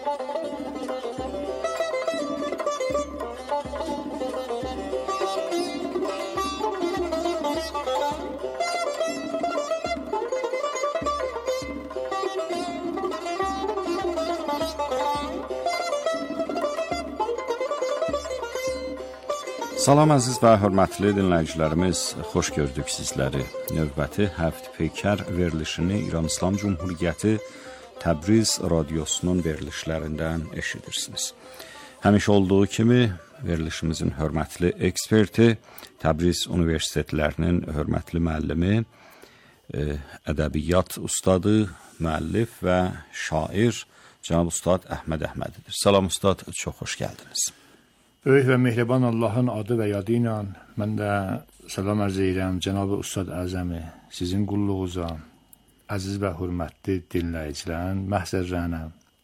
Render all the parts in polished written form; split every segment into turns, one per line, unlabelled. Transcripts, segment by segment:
Salam əziz və hörmətli dinləyicilərimiz, xoş gördük sizləri. Növbəti Həft Peykər verilişini İran İslam Cumhuriyyəti Təbriz radiosunun verilişlərindən eşidirsiniz. Həmişə olduğu kimi verilişimizin hörmətli eksperti, Təbriz Universitetlərinin hörmətli müəllimi, ədəbiyyat ustadı, müəllif və şair Cənab Ustad Əhməd Əhmədidir. Salam Ustad, çox xoş gəldiniz.
Böyük və mehriban Allahın adı və yadı ilə mən də salam ərz edirəm Cənab Ustad Əzəmi, sizin qulluğunuza, əziz və hörmətli dinləyicilərin məhzərlərinə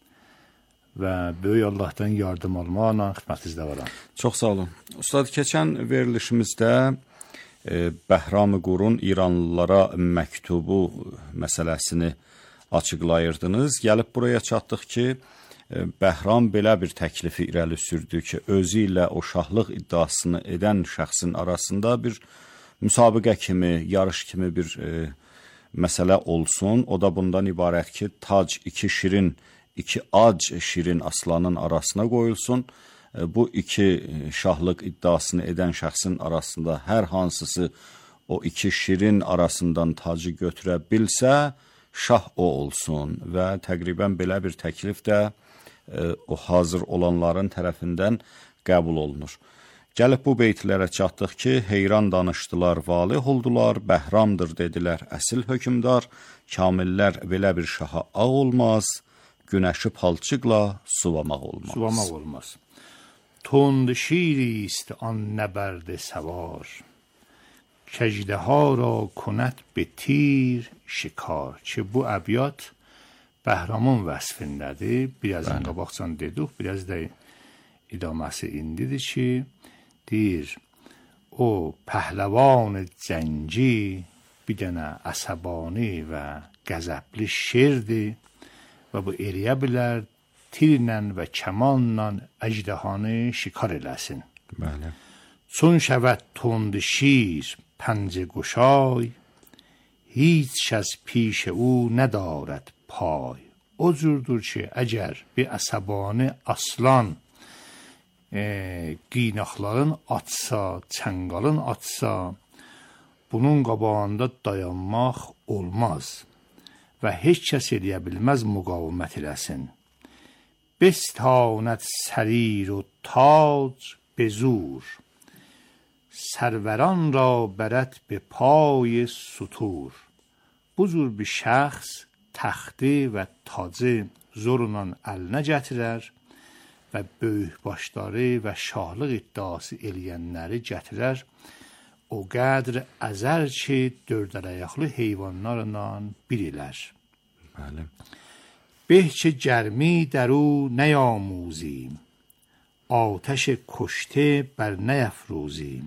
və böyük Allahdan yardım almaqla xidmətinizdə varam.
Çox sağ olun. Ustad, keçən verilişimizdə Bəhram-ı Qurun İranlılara məktubu məsələsini açıqlayırdınız. Gəlib buraya çatdıq ki, Bəhram belə bir təklifi irəli sürdü ki, özü ilə o şahlıq iddiasını edən şəxsin arasında bir müsabiqə kimi, yarış kimi bir məsələ olsun. O da bundan ibarət ki, tac iki ac şirin aslanın arasına qoyulsun. Bu iki şahlıq iddiasını edən şəxsin arasında hər hansısı o iki şirin arasından tacı götürə bilsə, şah o olsun və təqribən belə bir təklif də o hazır olanların tərəfindən qəbul olunur. Gəlib bu beytlərə çatdıq ki, heyran danışdılar, valih oldular, Bəhramdır dedilər, əsil hökümdar, kamillər belə bir şaha ağ olmaz, günəşi palçıqla suvamaq olmaz.
Suvamaq olmaz. Tund şیریست آن نبرد سوار کژدها را کند به تیر شکار. Ki bu əbyat Bəhramın vəsfindədir. Biraz qabaqcan dedik, biraz da idaməsi indidir ki, deyir, o pəhləvan cəngi bir dənə əsəbani və qəzəbli şirdir və bu eləyə bilər tirlə və kəmanla əjdahanı şikar eləsin.
Bəli.
Çون şəvət tund şیر پنجه گشای هیچ از پیش او ندارد پای. O cürdür ki, əgər bir əsəbani aslan qiynaqların atsa, çənqalın atsa, bunun qabağında dayanmaq olmaz və heç kəs eləyə bilməz müqavimət eləsin. بستاند سریر و تاج به زور سروران را برد به پای ستور. Bu cür bir şəxs təxti və tacı zorla əlinə gətirər və böyük başları və şahlıq iddiası eləyənləri gətirər. O qədr əzər ki, dördələyaqlı heyvanlarla bir ilər.
Bəli.
به چه گرمی در او نیاموزیم آتش کشته بر نیفروزیم.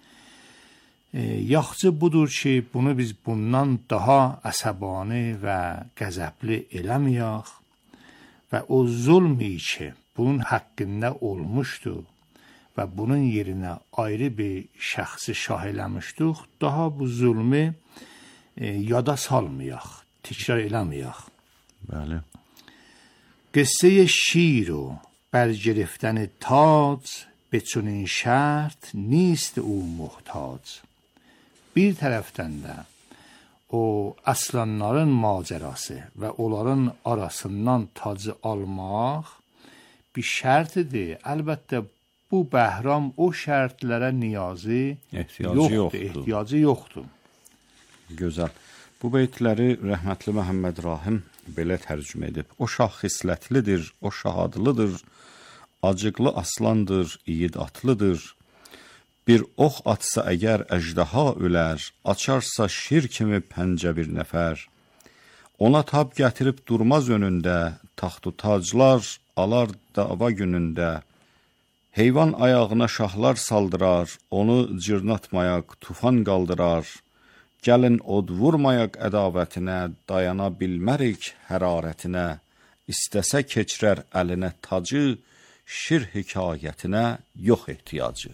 Yaxşı budur ki, bunu biz bundan daha əsəbani və qəzəbli eləməyək və o zulmi ki, bunun haqqında olmuşdur və bunun yerinə ayrı bir şəxsi şah eləmişdik, daha bu zulmü yada salmayaq, təkrar eləməyək.
Bəli.
قصه شیر و برگرفتن تاج به چنین شرط نیست او محتاج. Bir tərəfdən də o aslanların macərası və onların arasından tacı almaq bir şərtidir. Əlbəttə bu Bəhram o şərtlərə ehtiyacı yoxdur.
Gözəl. Bu beytləri rəhmətli Məhəmməd Rahim belə tərcümə edib. O şah xislətlidir, o şahadlıdır, acıqlı aslandır, yiğid atlıdır. Bir ox atsa əgər əjdaha ölər, açarsa şir kimi pəncə bir nəfər. Ona tab gətirib durmaz önündə, taxtu taclar alar dava günündə. Heyvan ayağına şahlar saldırar, onu cırnatmayaq tufan qaldırar. Gəlin od vurmayaq ədavətinə, dayana bilmərik hərarətinə. istəsə keçirər əlinə tacı, şir hekayətinə yox ehtiyacı.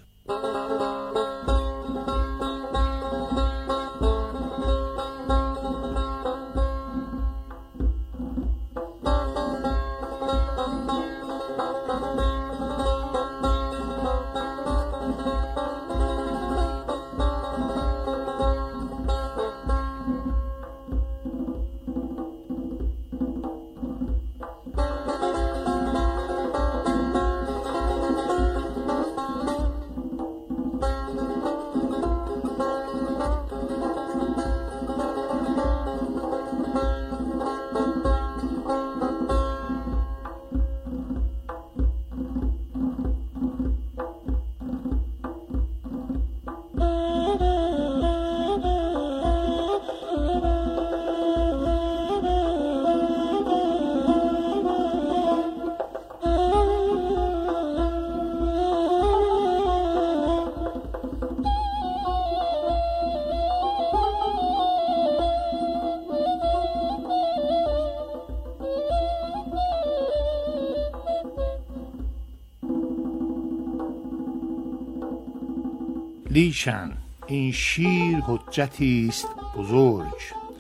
لیکن این شیر حجتی است بزرگ،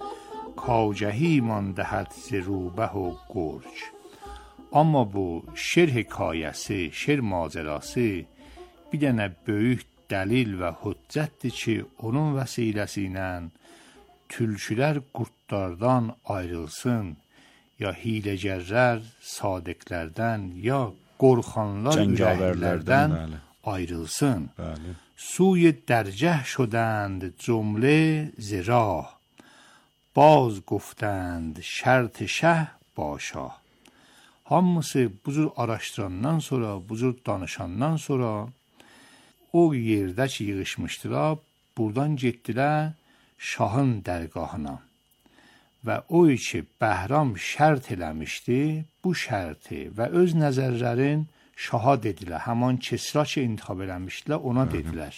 کاجهی مان دهد ز روبه و گرگ. Amma bu şir hekayəsi, şir macərası bir dənə böyük dəlil və hüccətdir ki, onun vəsiləsi ilə tülkülər qurdlardan ayrılsın, ya hiləgərlər sadiqlərdən, ya qorxanlar ürəklərdən ayrılsın.
Bəli.
سوی درجه شدند جمله ز راه، باز گفتند şərt شه با شاه. Hamısı bu cür araşdırandan sonra, bu cür danışandan sonra o yerdə ki yığışmışdılar, buradan getdilər şahın dərgahına. Və o ki Bəhram şərt eləmişdi, bu şərti və öz nəzərlərin şaha dedilər. Həman Kisra ki intixab eləmişdilər, ona dedilər.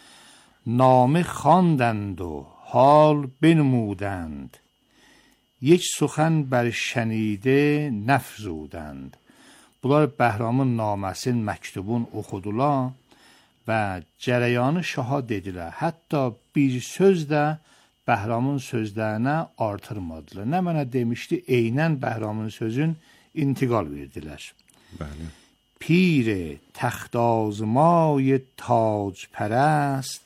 Namı خواندند و حال بنمودند، یک سخن بر şənide nəfzudند. Bunlar Bəhramın naməsinin, məktubun oxudular və cərəyanı şaha dedilər. Hətta bir söz də Bəhramın sözlərinə artırmadılar. Nə mənə demişdi, eynən Bəhramın sözün intiqal verdilər.
Bəli.
پیر تخت آزمای تاج پرست،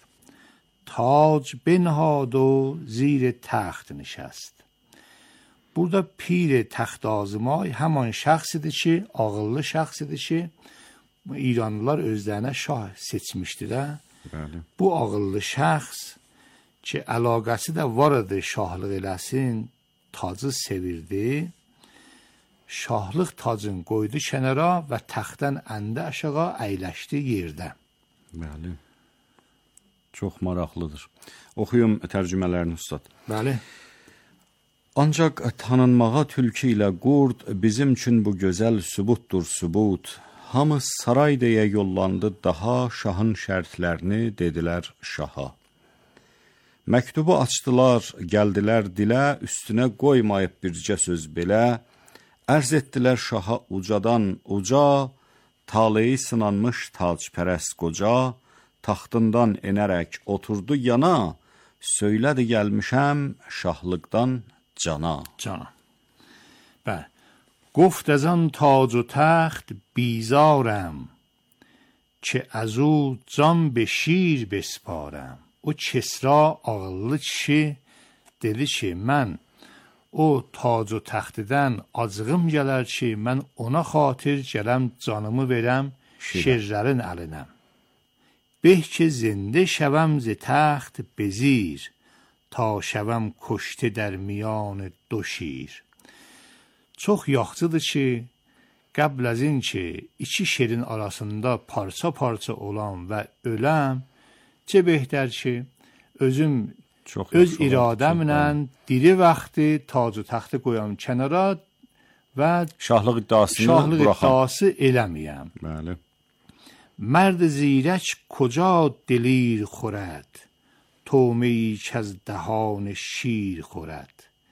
تاج بنهاد و زیر تخت نشست. Burada pir taxt azmay həman şəxsidir ki, ağıllı şəxsidir ki, İranlılar özlərinə şah seçmişdilər.
Bəli.
Bu ağıllı şəxs ki, əlaqəsi də var idi şahlıq eləsin, tacı sevirdi. Şahlıq tacını qoydu kənara və taxtdan əndə aşağı əyləşdi yerdə.
Bəli. Çox maraqlıdır. Oxuyum tərcümələrini ustad.
Bəli.
Ancaq tanınmağa tülkü ilə qurd bizim üçün bu gözəl sübutdur sübut. Hamı saray deyə yollandı daha, şahın şərtlərini dedilər şaha. Məktubu açdılar, gəldilər dilə, üstünə qoymayıb bircə söz belə. Ərz etdilər şaha ucadan uca, taleyi sınanmış tacpərəst qoca, taxtından enərək oturdu yana, söylədi gəlmişəm şahlıqdan cana.
Cana. Bəli. گفت از آن تاج و تخت بیزارم، که از او جان به شیر بسپارم. O Kisra ağıllı kişi dedi ki, mən o tac و taxtdan acığım gələr ki, mən ona xatir gələm canımı verəm şirlərin əlinə. Beh ki zinde şəvəm zi taxt bezir, ta şəvəm kuşti در میان دو şir. Çox yaxşıdır ki, qəbl az in ki, iki şirin arasında parça-parça olan və öləm, çə behtər ki, özüm öz iradəmlə diri vaxtı tac-ı taxtı qoyam kənara və
şahlıq iddiası
eləməyəm.
Bəli.
مرد زیرک کجا دلیر خورد، تومه‌ای که از دهان شیر خورد.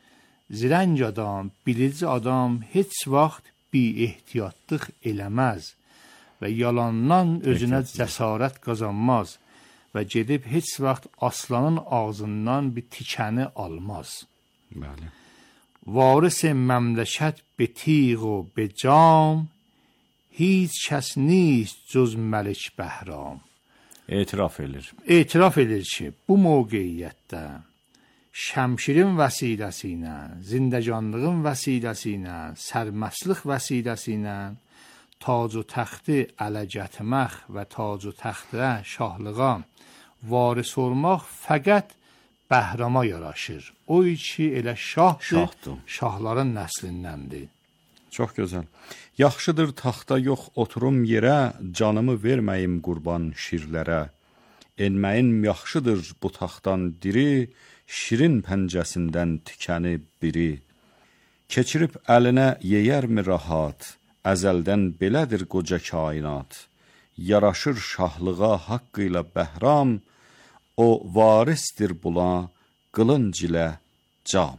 zirəng adam, bilici adam heç vaxt bi ehtiyatlıq eləməz və yalandan özünə cəsarət qazanmaz və gedib heç vaxt aslanın ağzından bir tikəni almaz.
Bəli.
Varis məmləkət be tiğ و به جام هیچ کس نیست جز ملک بهرام.
Etiraf edir.
Etiraf edir ki, bu mövqeyiyyətdə şəmşirin vəsiləsi ilə, zindəcanlığın vəsiləsi ilə, sərməstlik vəsiləsi ilə tac و təxti ələ gətirmək və tac و təxtə şahlığa varis olmaq fəqət Bəhrama yaraşır. O ki elə şahdır, şahların nəslindəndir.
Çox gözəl. Yaxşıdır taxta yox oturum yerə, canımı verməyim qurban şirlərə. Enməyim yaxşıdır bu taxtdan diri, şirin pəncəsindən tikəni biri. Keçirib əlinə yeyərmi rahat, əzəldən belədir qoca kainat. Yaraşır şahlığa haqqı ilə Bəhram, o varisdir bula qılınc ilə cam.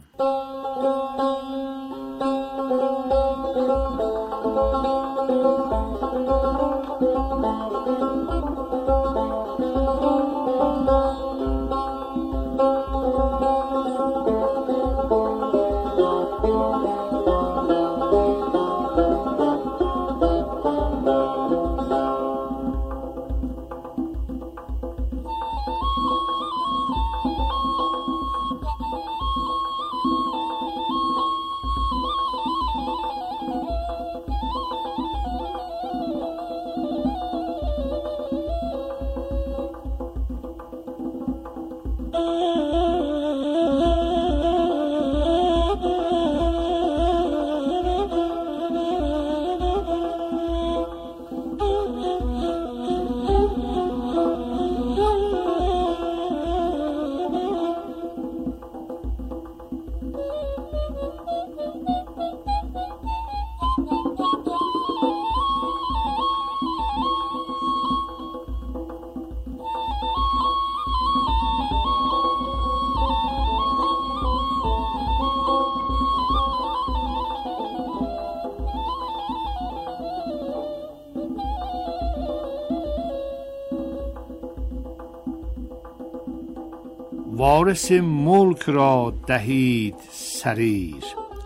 وارث ملک را دهید سریر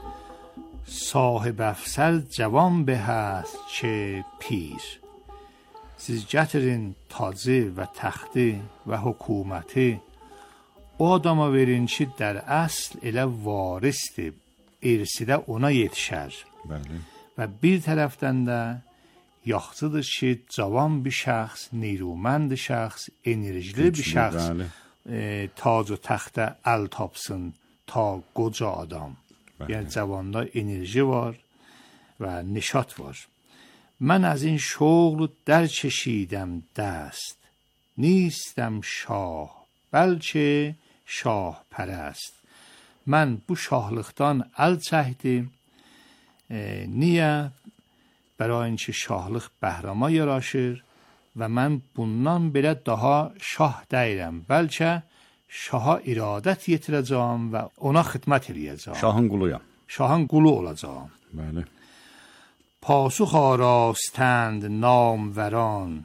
صاحب افسر جوان به است چه pir. Siz gətirin tacı və təxti və hökuməti o adama verin ki, در اصل elə varisdir, irsi də ona yetişər.
Bəli.
Və bir tərəfdən də yaxşıdır ki, cavan bir şəxs, نیرومند şəxs, enerjili bir şəxs tac و təxtə əl tapsın ta qoca adam. Yəni cavanda enerji var və nişat var. من از این شغل در کشیدم دست نیستم شاه بلکه شاه پرست. من bu şahlıqdan əl çəkdim. Niyə? برای اینکه şahlıq Bəhrama yaraşır və mən bundan belə daha şah deyirəm. Bəlkə şaha iradət yetirəcəm və ona xidmət eləyəcəm.
Şahın quluyam.
Şahın qulu olacağım.
Bəli.
پاسخ آراستند ناموران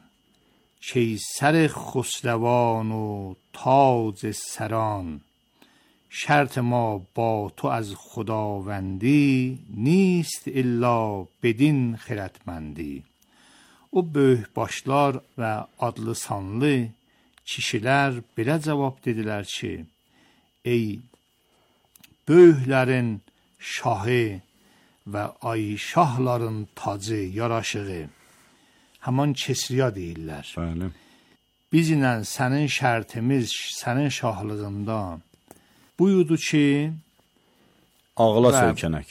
کیسر خسروان و تاج سران. شرط ما با تو از خداوندی نیست الا بدین خردمندی. O böyük başlar və adlı sanlı kişilər belə cavab dedilər ki, ey böyüklərin şahı və ay şahların tacı, yaraşığı, haman kesriya deyirlər.
Bəli.
Bizlə sənin şərtimiz, sənin şahlığında buyurdu ki,
ağla söykənək.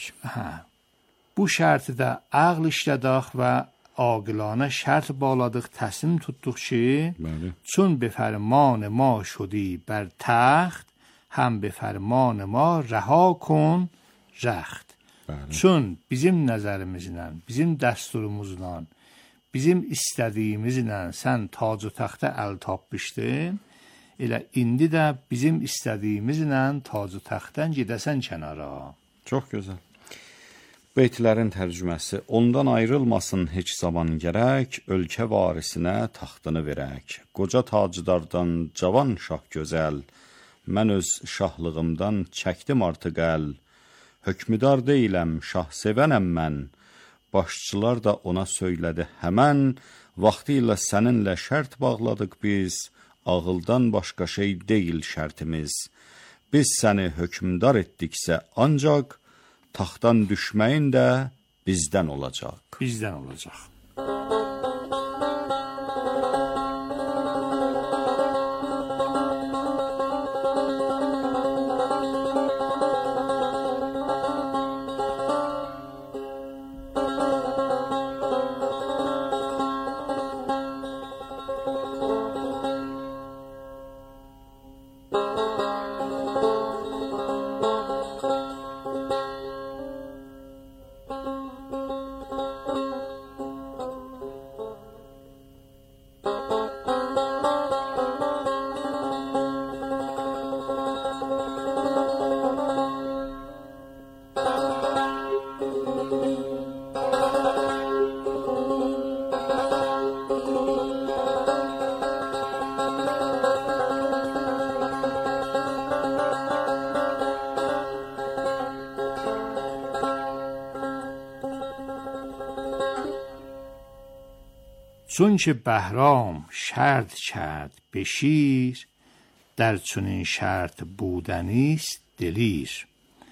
Bu şərti də ağl işlədək və عاقلانه شرط بالادıq təslim tutduq ki, چون به فرمان ما شدی بر تخت هم به فرمان ما رها کن رخت. Çün bizim nəzərimizlə, bizim dəsturumuzla, bizim istədiyimizlə sən tac و təxtə əl tapmışdın, elə indi də bizim istədiyimizlə tac و təxtdən gedəsən kənara.
Çox gözəl. Beytlərin tərcüməsi: ondan ayrılmasın heç zaman gərək, ölkə varisinə taxtını verək. Qoca tacdardan cavan şah gözəl, mən öz şahlığımdan çəkdim artıq əl. Hökmüdar deyiləm, şah sevənəm mən, başçılar da ona söylədi həmən. Vaxtı ilə səninlə şərt bağladıq biz, ağıldan başqa şey deyil şərtimiz. Biz səni hökmdar etdiksə ancaq, taxtdan düşməyin də bizdən olacaq.
Bizdən olacaq. چون که بهرام شرط کرد به شیر، در چنین شرط بودنیست دلیر.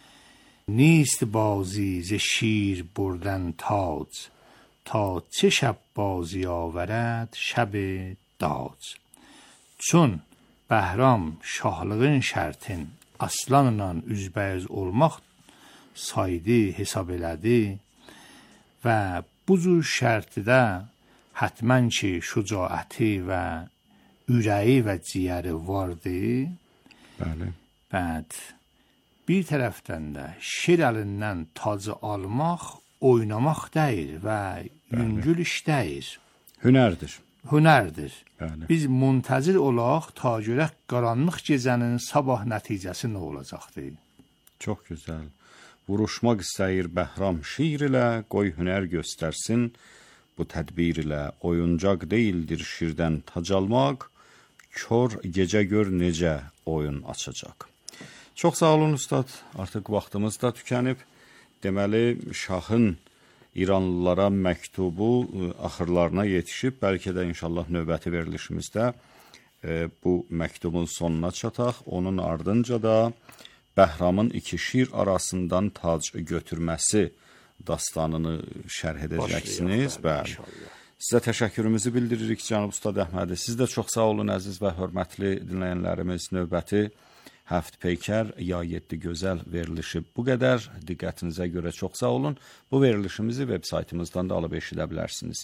نیست بازی ز شیر بردن تاج، تا چه شب بازی آورد شب داج. Çün Bəhram şahlığın şərtin aslanla üzbəüz olmaq saydı, hesab elədi və bu cür şərtdə hətmən ki şücaəti və ürəyi və ciyəri vardı.
Bəli.
Bəd bir tərəfdən də şir əlindən tacı almaq, oynamaq deyil və yüngül iş deyil.
Hünərdir.
Hünərdir.
Bəli.
Biz müntəzir olaq ta görək qaranlıq gecənin sabah nəticəsi nə olacaqdı.
Çox gözəl. Vuruşmaq istəyir Bəhram şir ilə, qoy hünər göstərsin. Bu tədbir ilə oyuncaq deyildir şirdən tac almaq, kör gecə gör necə oyun açacaq. Çox sağ olun ustad, artıq vaxtımız da tükənib. Deməli, şahın İranlılara məktubu axırlarına yetişib, bəlkə də inşallah növbəti verilişimizdə bu məktubun sonuna çataq. Onun ardınca da Bəhramın iki şir arasından tac götürməsi dastanını şərh edəcəksiniz. Bəli. Sizə təşəkkürümüzü bildiririk cənab Ustad Əhmədi. Siz də çox sağ olun əziz və hörmətli dinləyənlərimiz. Növbəti Həft Peykər ya 7 gözəl verilişi bu qədər. Diqqətinizə görə çox sağ olun. Bu verilişimizi veb saytımızdan da alıb eşidə bilərsiniz.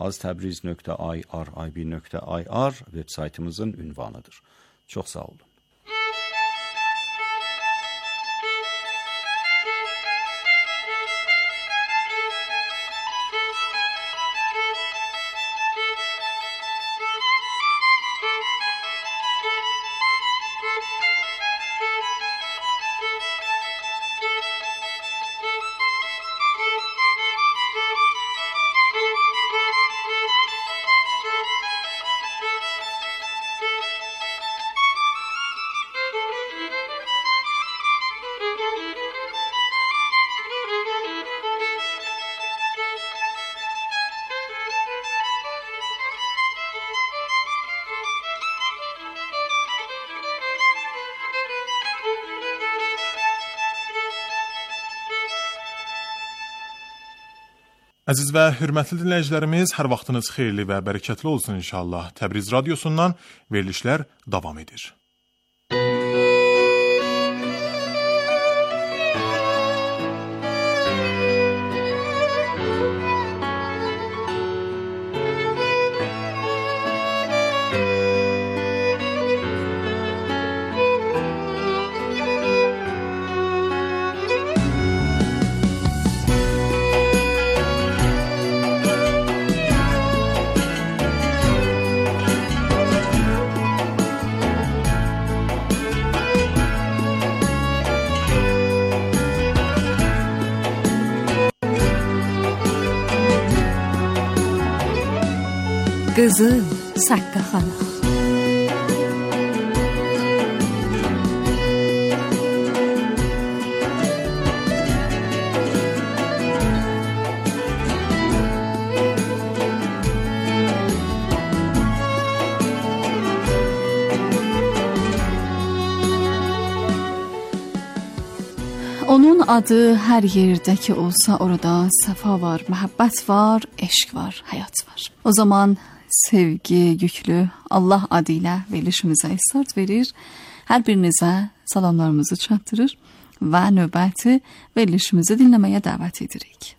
aztabriz.ir.ib.ir veb saytımızın ünvanıdır. Çox sağ olun.
Əziz və hörmətli dinləyicilərimiz, hər vaxtınız xeyirli və bərəkətli olsun inşallah. Təbriz Radiosundan verilişlər davam edir.
Qızıl Saqqaxana. Onun adı hər yerdə ki olsa orada səfa var, məhəbbət var, eşq var, həyat var. O zaman sevgi yüklü Allah adı ilə verilişimizə start verir. Hər birinizə salamlarımızı çatdırır və növbəti verilişimizi dinləməyə dəvət edirik.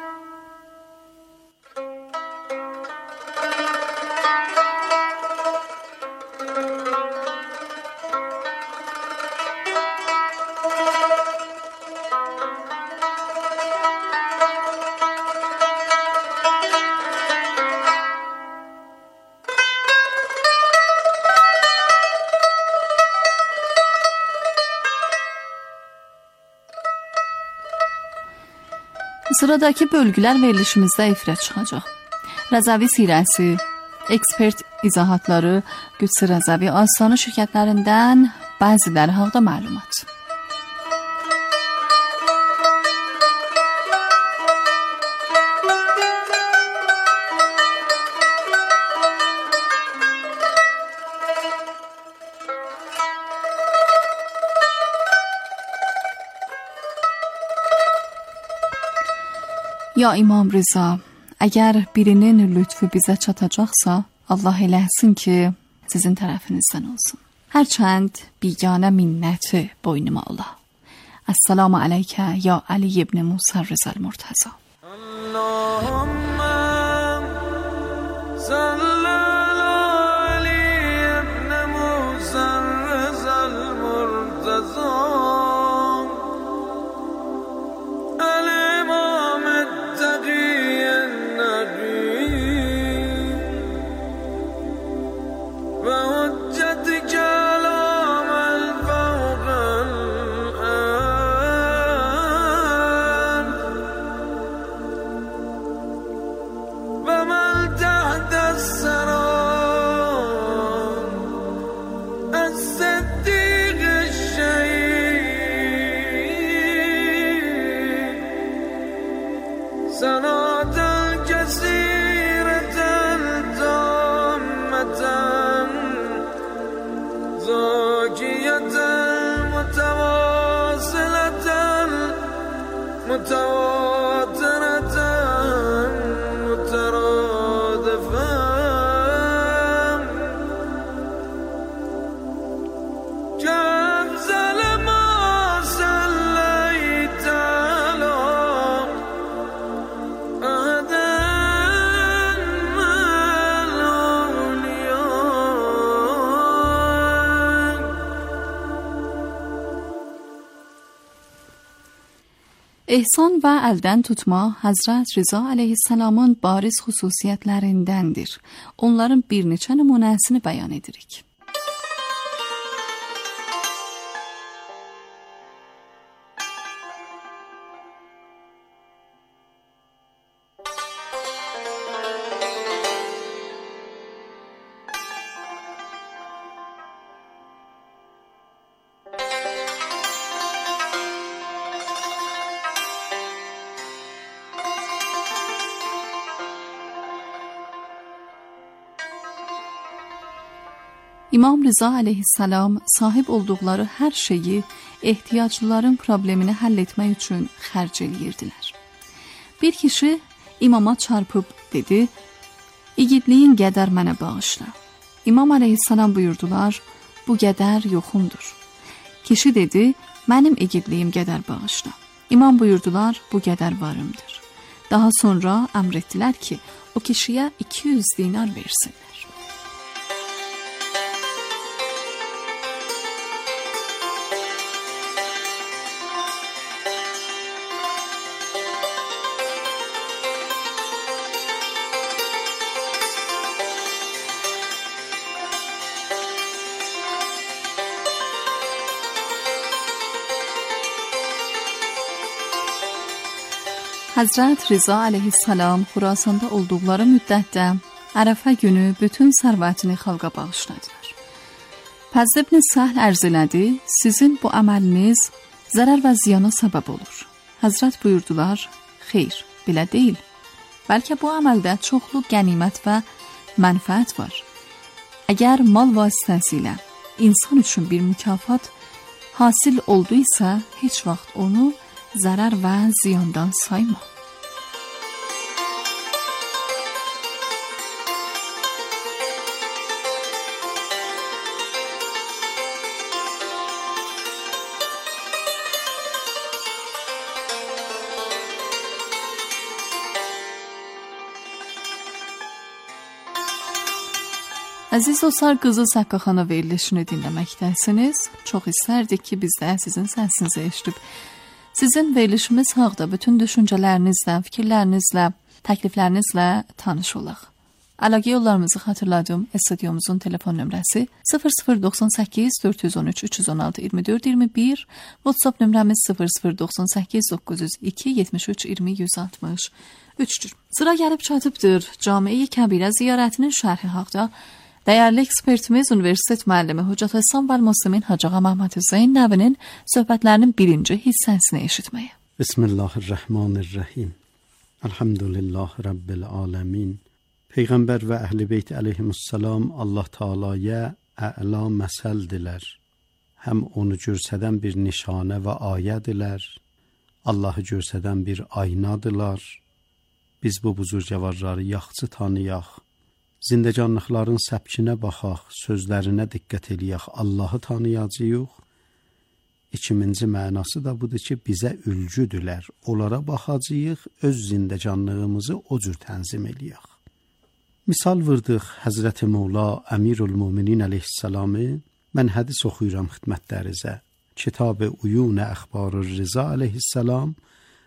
Sıradakı bölgülər verilişimizdə efirə çıxacaq. Rəzəvi sirəsi, ekspert izahatları, Qüdsi Rəzəvi Astanı şirkətlərindən bəziləri haqda məlumat. Ya İmam Rıza, əgər birinin lütfü bizə çatacaqsa, Allah eləsin ki, sizin tərəfinizdən olsun. Hərçənd biganə minnəti boynuma ola. Əssalamu aleykə ya Ali ibn Musa Rızal Murtaza. Allahümme salli Ali ibn Musa Rızal Murtaza. Ehsan və əldən tutma Həzrət Rıza əleyhissalamın bariz xüsusiyyətlərindəndir. Onların bir neçə nümunəsini bəyan edirik. İmam Rıza aleyhissalam sahib olduqları hər şeyi ehtiyaclıların problemini həll etmək üçün xərc edirdilər. Bir kişi imama çarpıb dedi, "İgidliyin qədər mənə bağışla." İmam aleyhissalam buyurdular, "Bu qədər yoxumdur." Kişi dedi, "Mənim igidliyim qədər bağışla." İmam buyurdular, "Bu qədər varımdır." Daha sonra əmr etdilər ki, o kişiyə 200 dinar versinlər. Həzrət Rıza aleyhissalam Xurasanda olduqları müddətdə Ərəfə günü bütün sərvətini xalqa bağışladılar. Pəs İbn Səhl ərz elədi, sizin bu əməliniz zərər və ziyana səbəb olur. Həzrət buyurdular, xeyr, belə deyil. Bəlkə bu əməldə çoxlu qənimət və mənfəət var. Əgər mal vasitəsilə insan üçün bir mükafat hasil olduysa, heç vaxt onu zərər və ziyandan sayma. Əziz dostlar, Qızıl Səqqaxana verilişini dinləməkdəsiniz. Çox istərdik ki, biz də sizin səsinizi eşidib, sizin verilişimiz haqda bütün düşüncələrinizlə, fikirlərinizlə, təkliflərinizlə tanış olaq. Əlaqə yollarımızı xatırladım. Studiyomuzun telefon nömrəsi 0098 413 316 24 21, WhatsApp nömrəmiz 0098 902 73 20 163-dür. Sıra gəlib çatıbdır Cami-i Kəbirə ziyarətinin şərhi haqda. Dəyərli ekspertimiz, Universitet müəllimi Hüccət Həsən və Müslimin Hacı Ağa Məhəmməd Hüseyn Nəvinin söhbətlərinin birinci hissəsini eşitməyə.
Bismillahirrahmanirrahim. Elhamdülillah Rabbil aləmin. Peyğəmbər və Əhl-i Beyt əleyhimussalam Allah Teala'ya əla məsəldilər. Həm onu görsədən bir nişanə və ayədilər. Allahı görsədən bir aynadılar. Biz bu buzurgəvarları yaxşı tanıyaq. Zindəcanlıqların səpkinə baxaq, sözlərinə diqqət eləyək, Allahı tanıyacağıq. İkinci mənası da budur ki, bizə ülgüdülər. Onlara baxacağıq, öz zindəcanlığımızı o cür tənzim eləyək. Misal vırdıq Həzrəti Mevla Əmirül Möminin əleyhissalamı. Mən hədis oxuyuram xidmətlərinizə. Kitab-ı Uyun Əxbarur Rıza əleyhissalam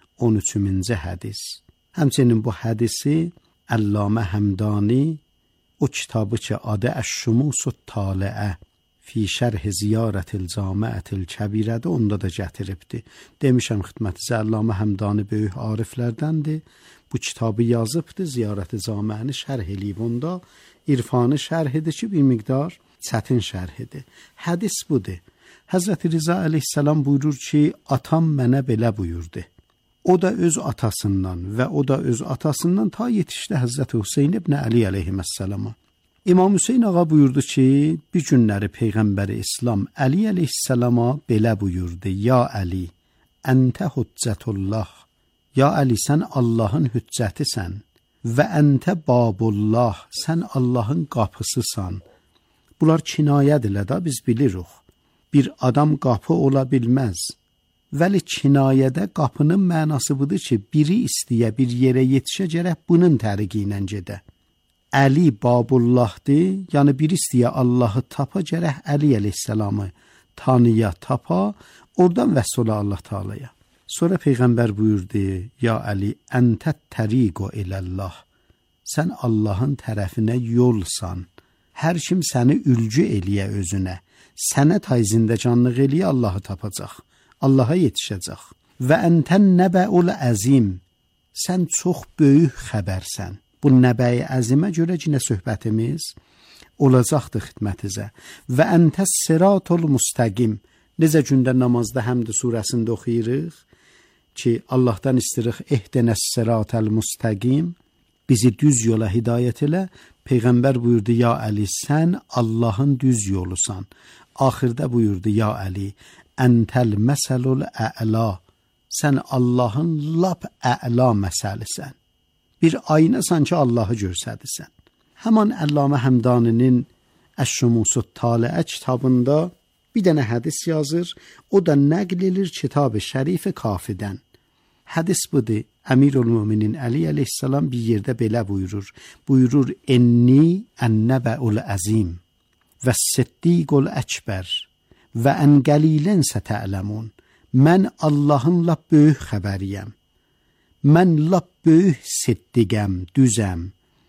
13-cü hədis. Həmçinin bu hədisi Əllamə Həmdani o kitabı ki adı Əş-Şumusut Taliə fi şərh ziyarətil camiətil kəbirədə onda da gətiribdi. Demişəm xidmətinizə Əllamə Həmdani böyük ariflərdəndir. Bu kitabı yazıbdı, ziyarəti camiəni şərh eləyib. Onda irfanı şərhidir ki, bir miqdar çətin şərhidir. Hədis budur. Həzrəti Rıza əleyhissalam buyurur ki, atam mənə belə buyurdu. O da öz atasından və o da öz atasından ta yetişdi Həzrəti Hüseyn ibn Əli əleyhissalama. İmam Hüseyn ağa buyurdu ki, bir günləri Peyğəmbəri İslam Əli əleyhissalama belə buyurdu. Ya Əli, əntə hüccətullah. Ya Əli, sən Allahın hüccətisən. Və əntə babullah, sən Allahın qapısısan. Bunlar kinayədirlər da, biz bilirik. Bir adam qapı ola bilməz. Vəli kinayədə qapının mənası budur ki, biri istəyə bir yerə yetişə gərək bunun təriqi ilə gedə. Əli Babullahdır, yəni biri istəyə Allahı tapa gərək Əli əleyhissalamı tanıya, tapa, oradan vəsl ola Allah Teala'ya. Sonra Peyğəmbər buyurdu, ya Əli, əntət təriqo iləllah. Sən Allahın tərəfinə yolsan. Hər kim səni ülgü eləyə özünə, sənə tayzindəcanlıq eləyə Allahı tapacaq. Allaha yetişəcək. Və əntən nəbəul əzim. Sən çox böyük xəbərsən. Bu nəbəyi əzimə görə yenə söhbətimiz olacaqdır xidmətinizə. Və əntəs sıratul müstəqim. Necə gündə namazda Həmd surəsində oxuyuruq ki, Allahdan istəyirik ehdənəs sıratal müstəqim. Bizi düz yola hidayət elə. Peyğəmbər buyurdu, ya Əli, sən Allahın düz yolusan. Axırda buyurdu, ya Əli, əntəl məsəlul ə'la. Sən Allahın lap ə'la məsəlisən. Bir aynasan ki, Allahı görsədirsən. Həman Əllamə Həmdaninin Əş-Şumusut Taliə kitabında bir dənə hədis yazır. O da nəql edir kitab-ı şərif Kafidən. Hədis budur. Əmirül Möminin Əli əleyhissalam bir yerdə belə buyurur. Buyurur, enni ən-nəbəul əzim və siddiqul əkbər və ən qəlilən sətələmun. Mən Allahın lap böyük xəbəriyəm. Mən lap böyük siddiqəm, düzəm.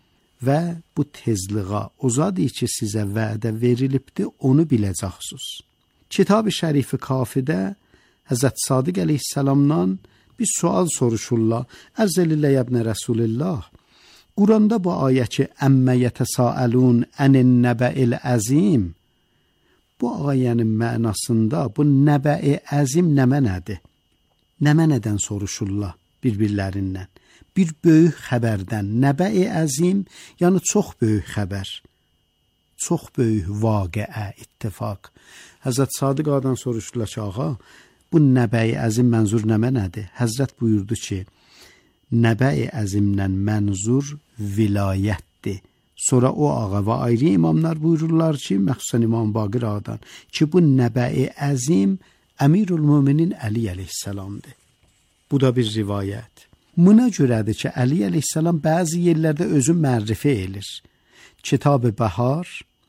Və bu tezliğa o zadı ki, sizə vədə verilibdir, onu biləcəksiniz. Kitab-ı Şərifi Kafidə Həzrət Sadiq əleyhissalamdan bir sual soruşurlar. Ərz elillah ibn Rəsulillah. Quranda bu ayə ki, əmmə yətəsaəlun ənin-nəbə'il əzim, bu ayənin mənasında bu nəbə'i əzim nə mənədir? Nə mənədən soruşurlar bir-birlərindən? Bir böyük xəbərdən, nəbə'i əzim, yəni çox böyük xəbər, çox böyük vaqiə, ittifaq. Həzrət Sadiq Ağadan soruşurlar ki, ağa, bu nəbə'i əzim mənzur nə mənədir? Həzrət buyurdu ki, nəbə'i əzimdən mənzur vilayətdir. Sonra o ağa və ayrı imamlar buyururlar ki, məxsusən İmam Baqir Ağadan ki, bu nəbə'i əzim Əmirül Möminin Əli əleyhissalamdır. Bu da bir rivayət. Buna görədir ki, Əli əleyhissalam bəzi yerlərdə özü mərrifə edir. Kitab-ı Bəhar,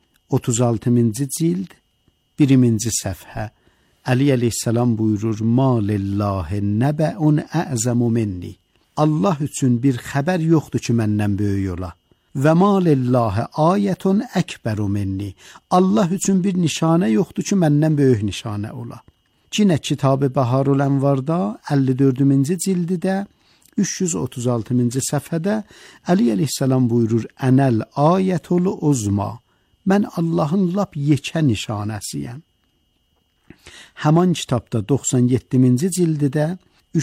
36-cı cild, 1-ci səfhə. Əli əleyhissalam buyurur, Ma lillahi nəbə'un ə'zəmu minni. Allah üçün bir xəbər yoxdur ki, məndən böyük ola. Və ma lillahi ayətun əkbəru minni. Allah üçün bir nişanə yoxdur ki, məndən böyük nişanə ola. Cinə Kitab-ı Bəharul Ənvarda 54-cü cildidə 336-cı səfhədə Əli əleyhissalam buyurur, Ənəl ayətul uzma. Mən Allahın lap yekə nişanəsiyəm. Həman kitabda 97-ci cildidə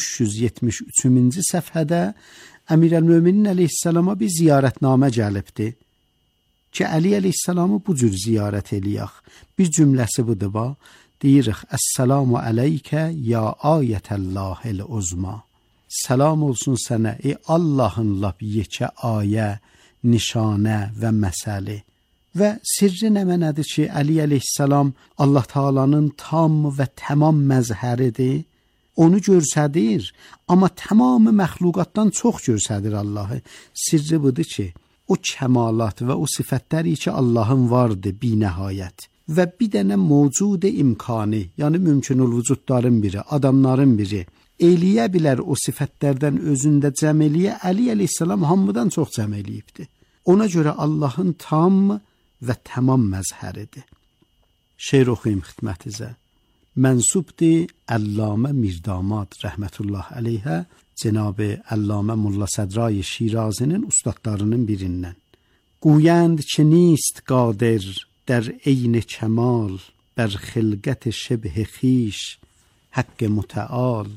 373-cü səfhədə Əmirəl-Möminin əleyhissalama bir ziyarətnamə gəlibdi ki, Əli əleyhissalamı bu cür ziyarət eləyək. Bir cümləsi budur ba, deyirik, Əssəlamu əleykə ya ayətəllahil uzma. Salam olsun sənə, ey Allahın lap yekə ayə, nişanə və məsəli. Və sirri nə mənədir ki, Əli əleyhissalam Allah Taalanın tam və tamam məzhəridir. Onu görsədir, amma tamamı məxluqatdan çox görsədir Allahı. Sirri budur ki, o kəmalat və o sifətləri ki, Allahın vardır binəhayət. Və bir dənə mövcud imkanı, yəni mümkünül vücudların biri, adamların biri, eləyə bilər o sifətlərdən özündə cəm eləyə, Əli əleyhissalam hamıdan çox cəm eləyibdir. Ona görə Allahın tam və tamam məzhəridir. Şeir oxuyum xidmətinizə. Mənsubdir Əllamə Mirdamad rəhmətullah əleyhə, Cenab-ı Əllamə Molla Sədrai Şirazinin ustadlarının birindən. Guyənd ki نیست قادر در عین کمال بر خلقت شبه خویش حق متعال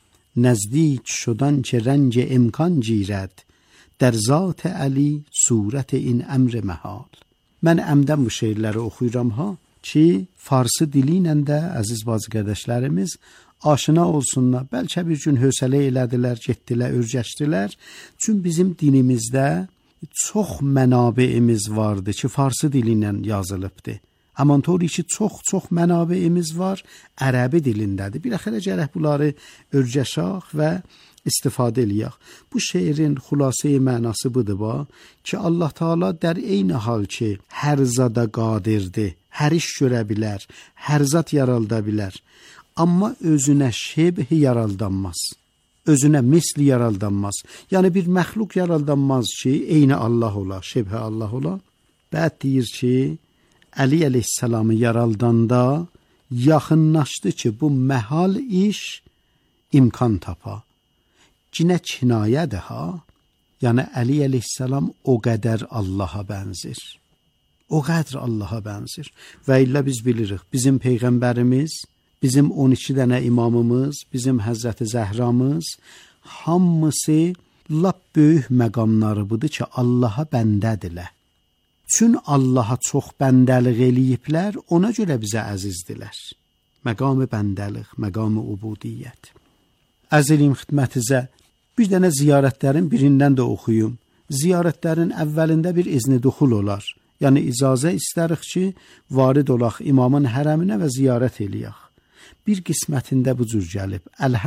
نزدیک شدن که رنج امکان گیرد در ذات علی صورت این امر محال. Mən əmdən bu şeirləri oxuyuram ha ki, farsı dili ilə də əziz bazı qardaşlarımız aşina olsunlar. Bəlkə bir gün hövsələ elədilər, getdilər, örgəşdilər. Çünki bizim dinimizdə çox mənabeimiz vardı ki, farsı dili ilə yazılıbdır. Həmantor ki, çox mənabeimiz var, ərəbi dilindədir. Bir axıra gərək bunları örgəşək və istifadə eləyək. Bu şeirin xülasəyi mənası budur ki, Allah Taala در eyni hal ki, hər zada qadirdir, hər iş görə bilər, hər zat yaralda bilər. Amma özünə şebh yaraldanmaz. Özünə misli yaraldanmaz. Yəni bir məxluq yaraldanmaz ki, eyni Allah ola, şebh Allah ola. Bəd deyir ki, Əli əleyhissalamı yaraldanda yaxınlaşdı ki, bu məhal iş imkan tapa. Cinə kinayədir ha. Yəni Əli əleyhissalam o qədər Allaha bənzir. O qədər Allaha bənzir. Və illə biz bilirik, bizim Peyğəmbərimiz, bizim 12 dənə imamımız, bizim Həzrəti Zəhramız, hamısı lap böyük məqamları budur ki, Allaha bəndədirlər. Çün Allaha çox bəndəlik eləyiblər, ona görə bizə əzizdilər. Məqam-ı bəndəlik, məqam-ı ubudiyyət. Əziliyim xidmətinizə bir dənə ziyarətlərin birindən də oxuyum. Ziyarətlərin əvvəlində bir izni duxul olar. Yəni icazə istərik ki, varid olaq imamın hərəminə və ziyarət eləyək. Bir qismətində bu cür gəlib.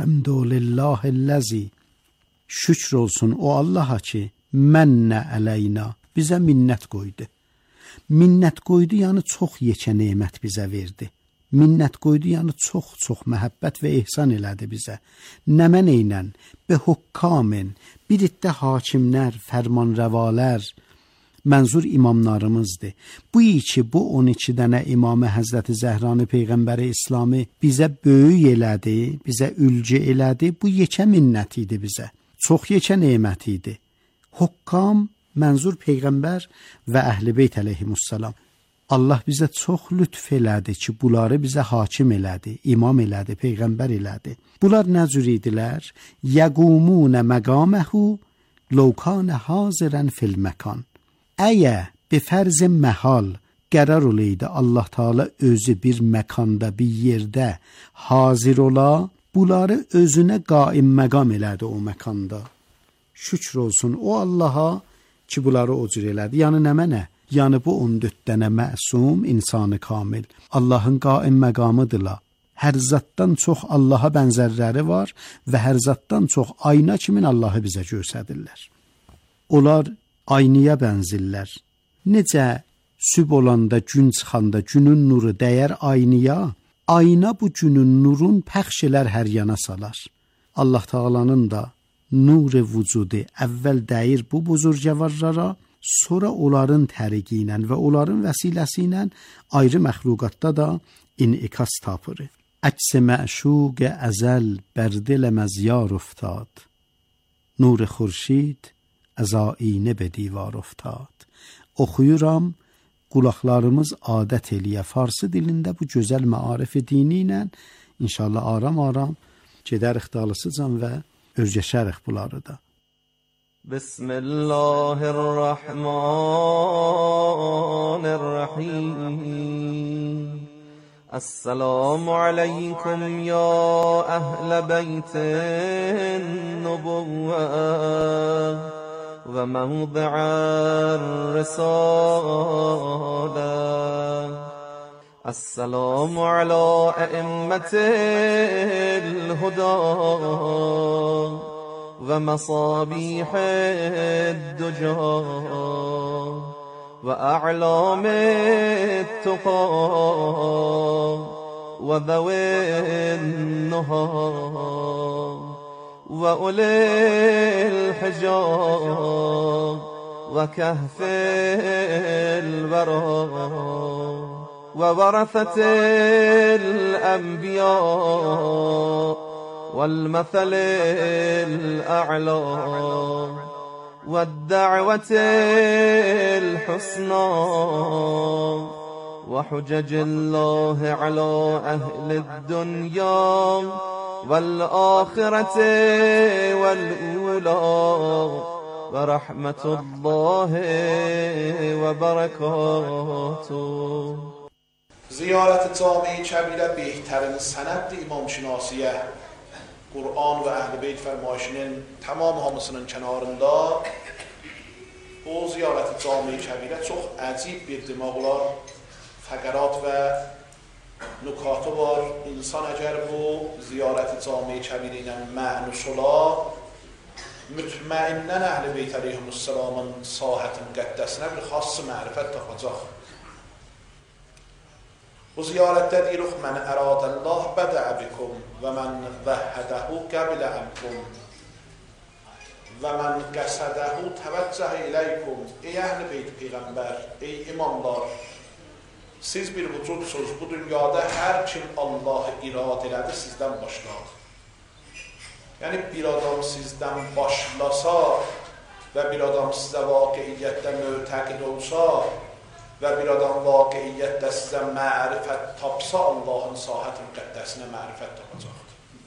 Elhamdülillahilləzi. Şükr olsun o Allaha ki, mənnə əleyna. Bizə minnət qoydu. Minnət qoydu, yəni çox yekə nemət bizə verdi. Minnət qoydu, yəni çox məhəbbət və ehsan elədi bizə. Nəmən eynən, be hukkamin, bir iddə hakimlər, fərmanrəvalər, mənzur imamlarımızdır. Bu ki, bu 12 dənə imamı Həzrəti Zəhranı Peyğəmbəri İslamı bizə böyük elədi, bizə ülgü elədi. Bu yekə minnət idi bizə. Çox yekə nemət idi. Hukkam Mənzur peyğəmbər və Əhl-i-Beyt əleyhimussalam. Allah bizə çox lütf elədi ki, bunları bizə hakim elədi, imam elədi, peyğəmbər elədi. Bunlar nə cür idilər? Yəqumunə məqaməhu لو کان حاضرا فی المکان. Əgər به فرض محال qərar olaydı Allah Taala özü bir məkanda, bir yerdə hazır ola, bunları özünə qaim məqam elədi o məkanda. Şükür olsun o Allaha ki, bunları o cür elədi. Yəni nə mənə? Yəni bu 14 dənə məsum, insanı kamil, Allahın qaim məqamıdırlar. Hər zatdan çox Allaha bənzərləri var və hər zatdan çox ayna kimi Allahı bizə göstərirlər. Onlar aynaya bənzirlər. Necə sübh olanda, gün çıxanda günün nuru dəyər aynaya, ayna bu günün nurun pəxş elər hər yana salar. Allah Taala'nın da nur-i vücudu əvvəl dəyir bu buzurgəvarlara, sonra onların təriqi ilə və onların vəsiləsi ilə ayrı məxluqatda da inikas tapır. عکس معشوق ازل بر دل مزیار افتاد نور خورشید از آینه به دیوار افتاد. Oxuyuram, qulaqlarımız adət eləyə farsı dilində bu gözəl maarif dini ilə inşallah aram-aram gedərik dalısıcan və özgəşərik bunları da.
Bismillahirrahmanirrahim. السلام عليكم يا أهل بيت النبوة وموضع الرسالة. السلام على أئمة الهدى ومصابيح الدجى وأعلام التقى وذوي النهى وأولي الحجاب وكهف الورى وورثة الأنبياء والمثل الأعلى والدعوة الحسنى وحجج الله على أهل الدنيا والآخرة والأولى ورحمة الله وبركاته.
زیارت جامع کبیره بهترین سند imam şinasiye. Qur'on və Əhl-i-Beyt fərmayışının tamam hamısının kənarında o ziyarət-i cami-i kəbirə çox əcib bir demək olar fəqərat və nükatı var. İnsan əgər bu ziyarət-i cami-i kəbirə ilə mənus ola, mütməinnən Əhl-i-Beyt əleyhimussalamın sahətin qəddəsinə bir xas mərifət tapacaq. Bu ziyarətdə deyirik, mən əradəllah bədəə bikum və mən vəhhədəhu qəbilə ənkum və mən qəsədəhu təvəccəh iləykum. Ey Əhl-i Beyt Peyğəmbər, ey imamlar, siz bir vücudsuz, bu dünyada hər kim Allahı irad elədi, sizdən başlar. Yəni bir adam sizdən başlasa və bir adam sizə vaqiiyyətdə mütəqid olsa və bir adam vaqiiyyətdə sizə mərifət tapsa, Allahın sahət müqəddəsinə mərifət tapacaqdır.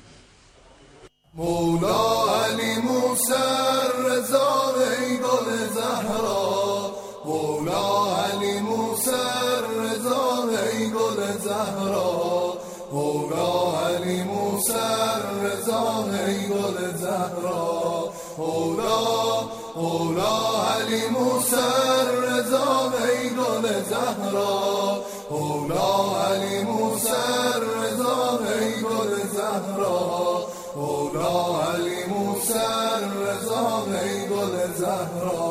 مولا علی موسی رضا ای گل زهرا مولا علی موسی رضا ای گل زهرا مولا علی موسی رضا ای گل زهرا مولا علی موسی رضا ای گل زهرا مولا علی موسی رضا ای گل زهرا مولا علی موسی رضا ای گل زهرا.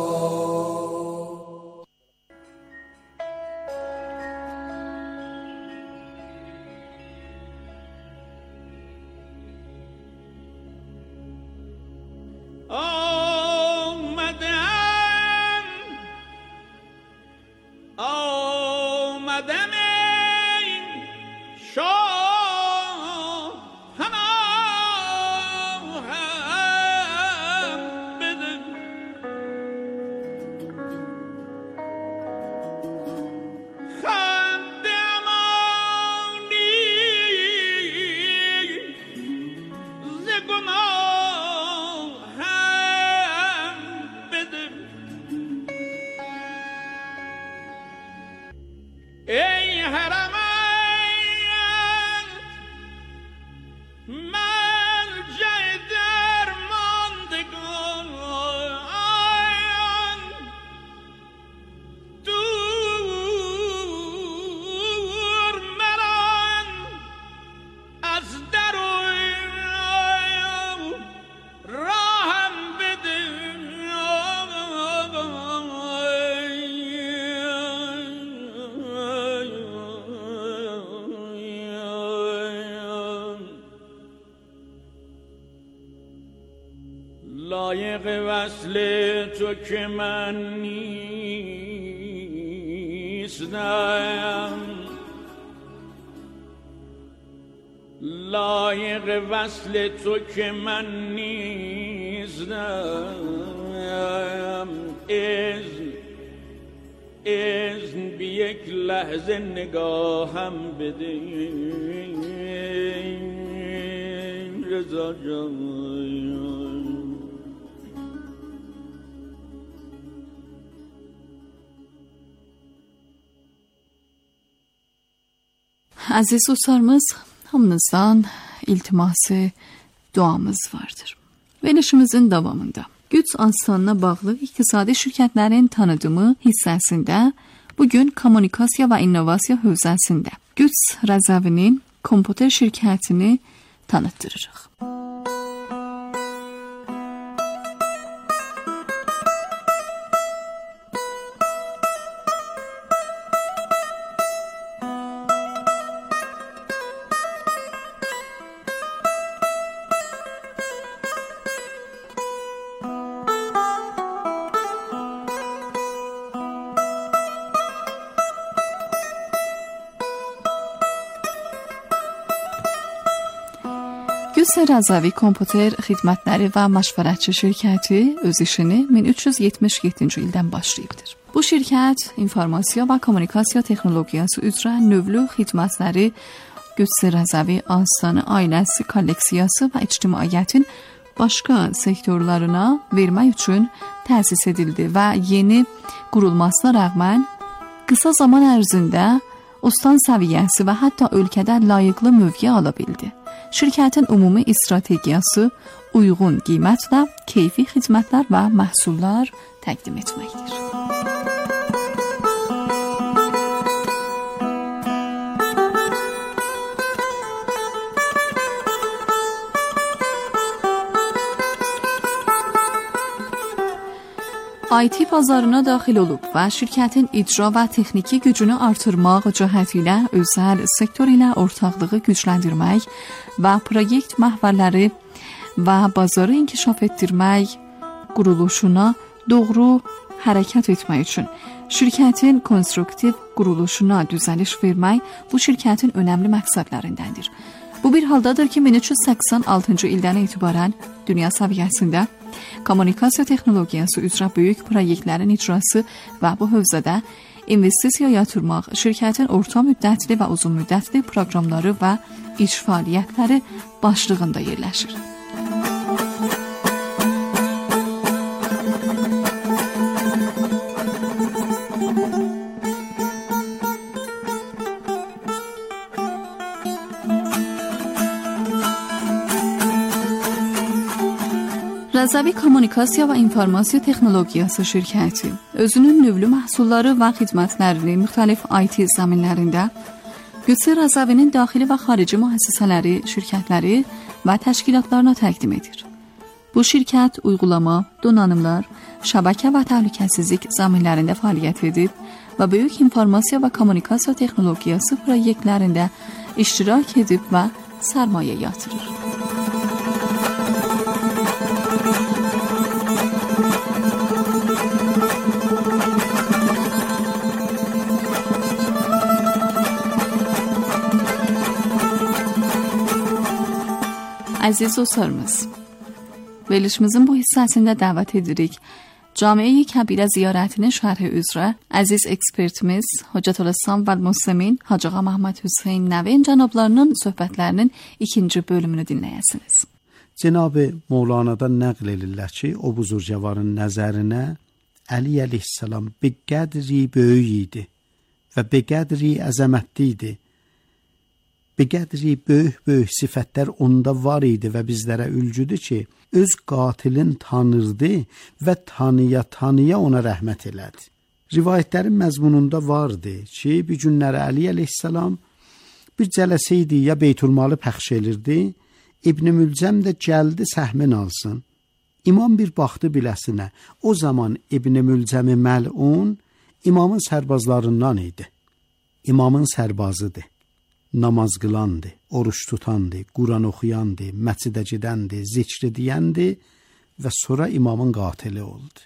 لایق وصل تو که من نیستم، لایق وصل تو که من نیستم. اذن بی یک لحظه نگاهم بده رضا جان.
Əziz dostlarımız, hamınızdan iltiması, duamız vardır. Verilişimizin davamında güc aslanına bağlı iqtisadi şirkətlərin tanıdımı hissəsində bugün kommunikasiya və innovasiya hövzəsində güc rəzəvinin kompüter şirkətini tanıtdırırıq. Güc Rəzəvi Kompüter Xidmətləri və Məşvərətçi şirkəti öz işini 1377-ci ildən başlayıbdır. Bu şirkət informasiya və kommunikasiya texnologiyası üzrə növlü xidmətləri Güc Rəzəvi Aslanı ailəsi kolleksiyası və ictimaiyyətin başqa sektorlarına vermək üçün təsis edildi və yeni qurulmasına rəğmən qısa zaman ərzində ustan səviyyəsi və hətta ölkədə layiqli mövqe ala bildi. Şirkətin ümumi strategiyası uyğun qiymətlə keyfi xidmətlər və məhsullar təqdim etməkdir. IT bazarına daxil olub və şirkətin icra və texniki gücünü artırmaq cəhəti ilə özəl sektor ilə ortaqlığı gücləndirmək və proyekt məhvərləri və bazarı inkişaf etdirmək quruluşuna doğru hərəkət etmək üçün şirkətin konstruktiv quruluşuna düzəliş vermək bu şirkətin önəmli məqsədlərindəndir. Bu bir haldadır ki, 1386-cı ildən etibarən dünya səviyyəsində kommunikasiya texnologiyası üzrə böyük proyektlərin icrası və bu hövzədə investisiya yatırmaq şirkətin orta müddətli və uzun müddətli proqramları və iş fəaliyyətləri başlığında yerləşir. Rəzəvi Kommunikasiya və İnformasiya Texnologiyası şirkəti özünün növlü məhsulları və xidmətlərini müxtəlif IT zəminlərində Güc Rəzəvinin daxili və xarici müəssisələri, şirkətləri və təşkilatlarına təqdim edir. Bu şirkət uyğulama, donanımlar, şəbəkə və təhlükəsizlik zəminlərində fəaliyyət edib və böyük informasiya və kommunikasiya texnologiyası proyektlərində iştirak edib və sərmayə yatırır. Əziz dostlarımız, verilişimizin bu hissəsində dəvət edirik. Camiə-i Kəbirə ziyarətinin şərhi üzrə əziz ekspertimiz Hocətülislam və Müslimin Hacı Ağa Məhəmməd Hüseyn Nəvin cənablarının söhbətlərinin ikinci bölümünü dinləyəsiniz.
Cənab-ı Mevlana'dan nəql edirlər ki, o buzurcavarın nəzərinə Əli əleyhissalam bir qədri böyük idi və beqədri əzəmətli idi. Beqədri böyük sifətlər onda var idi və bizlərə ülgüdür ki, öz qatilin tanırdı və tanıya ona rəhmət elədi. Rivayətlərin məzmununda vardı ki, bir günləri Əli əleyhissalam bir cələsə idi, ya Beytülmalı pəxş elirdi, İbn Mülcəm də gəldi səhmin alsın. İmam bir baxdı biləsinə, o zaman İbn Mülcəmi məlun imamın sərbazlarından idi. İmamın sərbazıdır. Namaz qılandı, oruç tutandı, Quran oxuyandı, məscidə gedəndi, zikri deyəndi və sonra imamın qatili oldu.